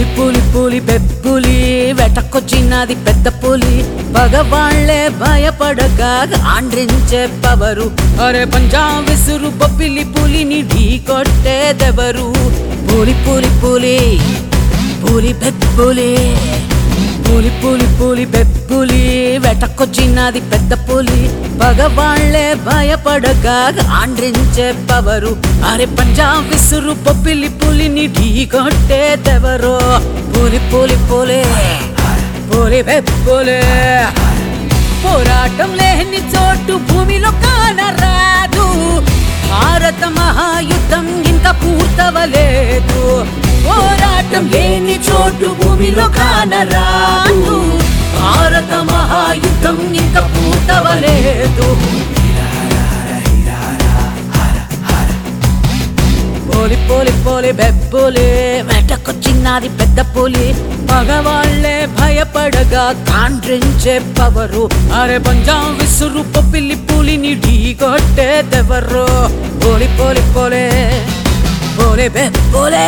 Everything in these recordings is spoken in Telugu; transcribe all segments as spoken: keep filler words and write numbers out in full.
పులి పులి పులి పెప్పులి వెటకొచ్చినది పెద్ద పులి పగవాళ్లే భయపడగా ఆండ్రించే పవరు అరే పంజాబ్ విసురు బొబ్బిలి పులిని ఢీ కొట్టేదెవరు పులి పులి పులి పులి పెప్పులి పులి పులి పులి పెప్పులి వెటకొచ్చినది పెద్ద పులి పగవాళ్లే భయపడగా ఆండ్రించే పవరు అరే పంజాబ్ విసురు బొబ్బిలి పులిని ఢీ కొట్టేదెవరో పులి పులి పులి పులి పెప్పులి పోరాటం లేని చోటు భూమిలో కానరాదు భారత మహాయుద్ధం ఇంత పూర్తవలేదు పోరాటం లేని చోటు భూమిలో కానరాదు భారత మహాయుద్ధం ఇంత పూర్తవలేదు పోలి పోలి పోలి బెబ్బులి వెటకొచ్చినది పెద్ద పులి మగవాళ్లే భయపడగా కాండ్రించే పవరు అరే పంజాబ్ విసురు బొబ్బిలి పులిని ఢీ కొట్టేదెవరో పోలి పోలి పోలి పోలి బెబ్బులి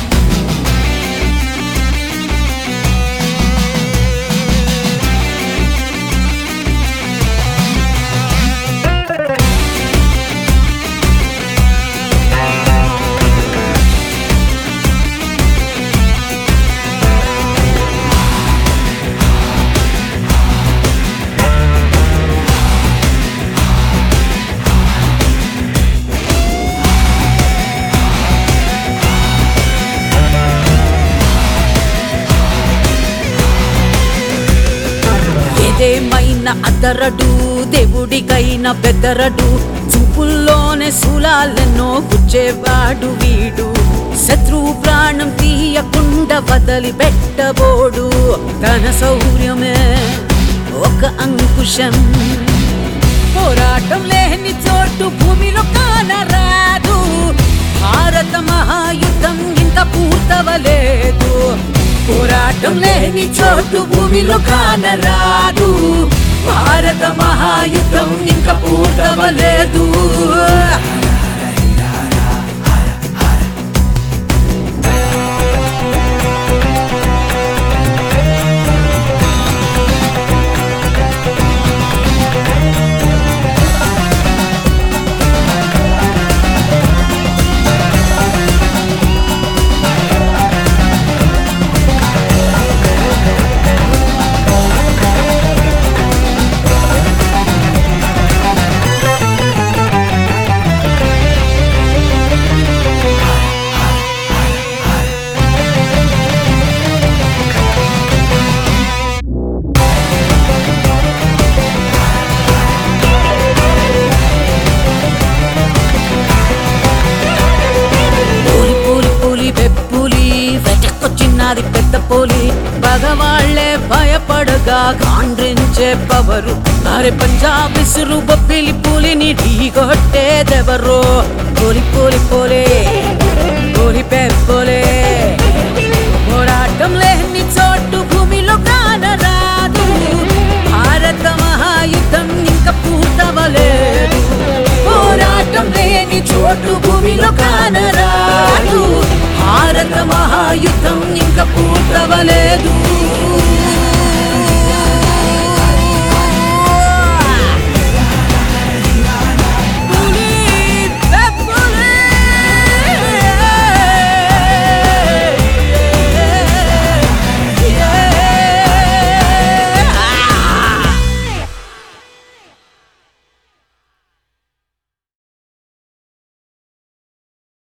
ఏదేమైనా అదరడు దేవుడికైనా బెదరడు చూపుల్లోనే శూలాలెన్నో గుచ్చేవాడు వీడు శత్రువు ప్రాణం తీయకుండా వదిలి పెట్టబోడు తన శౌర్యమే ఒక అంకుశం పోరాటం లేని చోటు భూమిలో కానరాదు భారత మహాయుద్ధం ఇంత పూర్తవలేదు పోరాటం లేని చోటు భూమిలో కానరాదు భారత మహాయుద్ధం ఇంకా పూర్తవలేదు చిన్నది పెద్ద పులి పగవాళ్లే భయపడగా కాండ్రించే పవరు అరే పంజాబ్ విసురు బొబ్బిలి పులిని ఢీ కొట్టేదెవరో పులి పులి పులి పులి పెప్పులి పోరాటం లేని చోటు భూమిలో కానరాదు భారత మహాయుద్ధం ఇంకా పూర్తవలేదు పోరాటం లేని చోటు భూమిలో కానరాదు భారత మహాయుద్ధం ఇంకా పూర్తవలేదు